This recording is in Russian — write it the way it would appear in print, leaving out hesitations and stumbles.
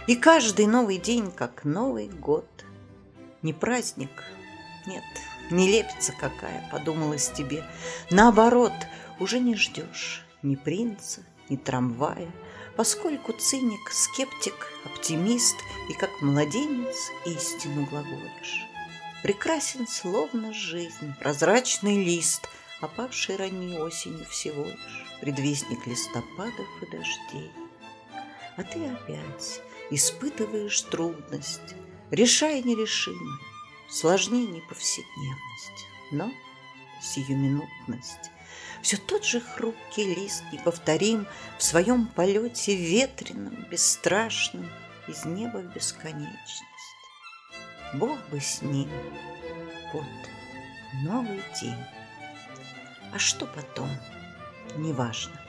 И каждый новый день, как Новый год. Не праздник, нет, нелепица какая, подумалось тебе. Наоборот, уже не ждешь ни принца, ни трамвая, поскольку циник, скептик, оптимист и как младенец истину глаголишь. Прекрасен словно жизнь, прозрачный лист, опавший ранней осенью всего лишь, предвестник листопадов и дождей. А ты опять испытываешь трудность, решая нерешимое, сложнее не повседневность, но сиюминутность. Все тот же хрупкий лист неповторим в своем полете ветреном, бесстрашном, из неба в бесконечность. Бог бы с ним. Вот новый день. А что потом? Неважно.